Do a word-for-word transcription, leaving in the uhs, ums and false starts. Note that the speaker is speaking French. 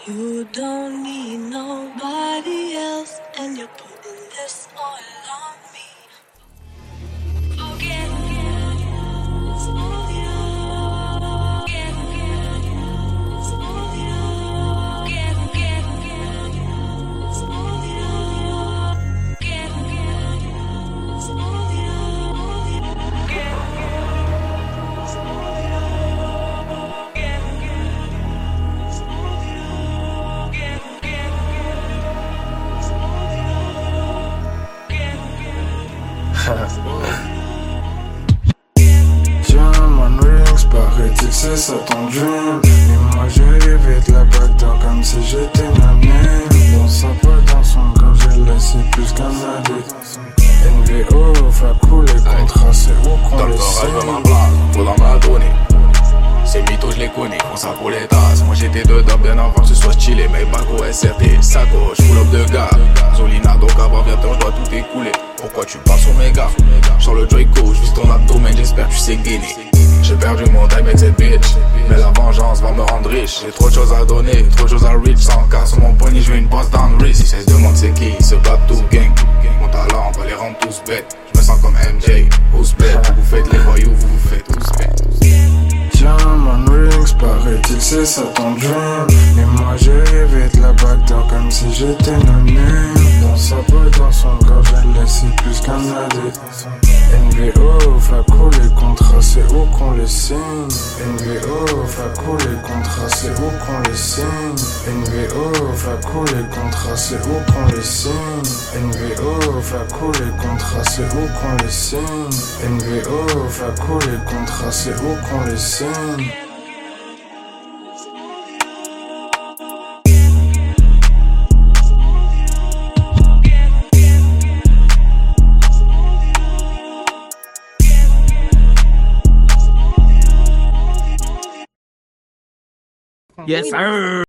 You don't need nobody else, and you're putting this all on me. Forget it's all you. Forget it's all you. Forget it's all you. Forget it's all you. Tiens, man rings, paraît-il c'est ça ton dream. Mais moi je rêvais de la bague comme si j'étais ma mère. Dans sa pote, dans son corps, je laissé plus qu'un addict. N V O, fa couler, contrat, c'est où qu'on le sait. Dans le corps, elle veut ma blague, faudra me la donner. Ces mythos je les connais, font ça pour les tasses. Moi j'étais dedans bien avant que ce soit stylé. Mais pas qu'au S R T, sacoche, full up de gars. Zolina, donc avant bientôt je dois tout écouler. Pourquoi tu passes sur mes gars? Sur le Draco, je vise ton abdomen, j'espère que tu sais gainer. J'ai perdu mon time avec cette bitch, mais la vengeance va me rendre riche. J'ai trop de choses à donner, trop de choses à reach. Sans cas sur mon poignet, je veux une bosse down wrist. Si se demande c'est qui, se bat tout gang. Mon talent va les rendre tous bêtes. Je me sens comme M J, who's bet. Vous faites les voyous, vous vous faites tous bêtes. Tiens, man rings, paraît-il c'est ça ton dream. Mais moi je rêvais de la bague comme si j'étais no-name. Dans sa boîte, dans son corps, je laissé plus qu'un addict. N V O, fa couler, contrat, c'est où qu'on les signe. N V O, fa couler, contrat, c'est où qu'on les signe. N V O, fa couler, contrat, c'est où qu'on les signe. N V O, fa couler, contrat, c'est où qu'on les signe. N V O, fa couler, contrat, c'est où qu'on les signe. Yes, sir.